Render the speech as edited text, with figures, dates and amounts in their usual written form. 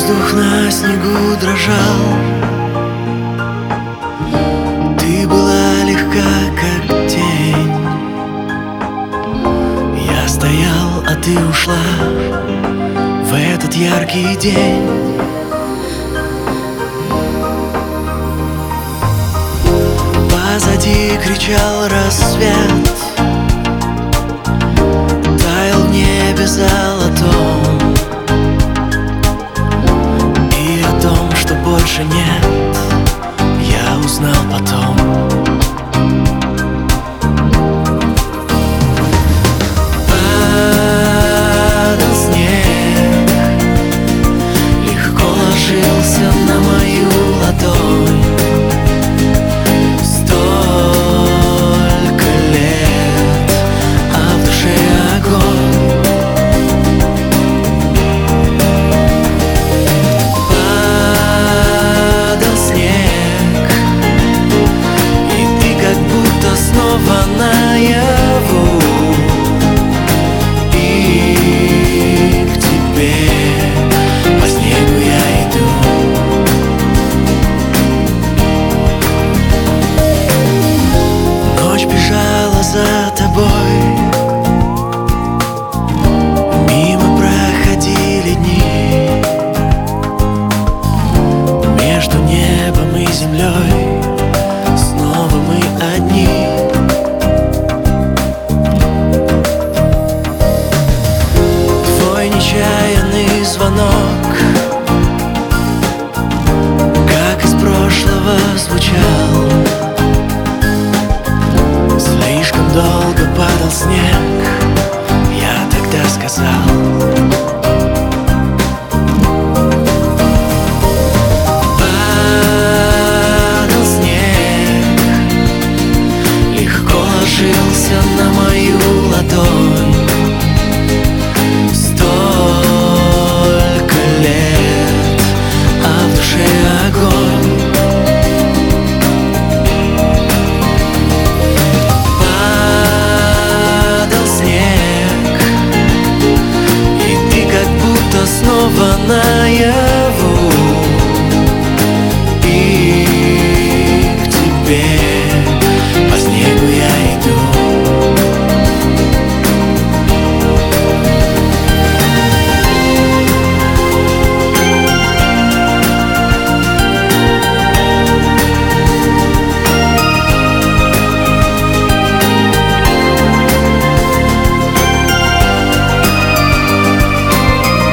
Воздух на снегу дрожал, ты была легка, как тень. Я стоял, а ты ушла в этот яркий день. Позади кричал рассвет, таял в небе золотом, и о том, что больше нет, я узнал потом. Падал снег, легко ложился на мою ладонь. Столько лет, а в душе огонь. Падал снег, и ты как будто снова наяву. И к тебе по снегу я иду. Ночь бежала за тобой, мимо проходили дни. Между небом и землей снова мы одни. Твой нечаянный звонок, как из прошлого звучал. Слишком долго падал снег, я тогда сказал. Падал снег, легко ложился на мою ладонь.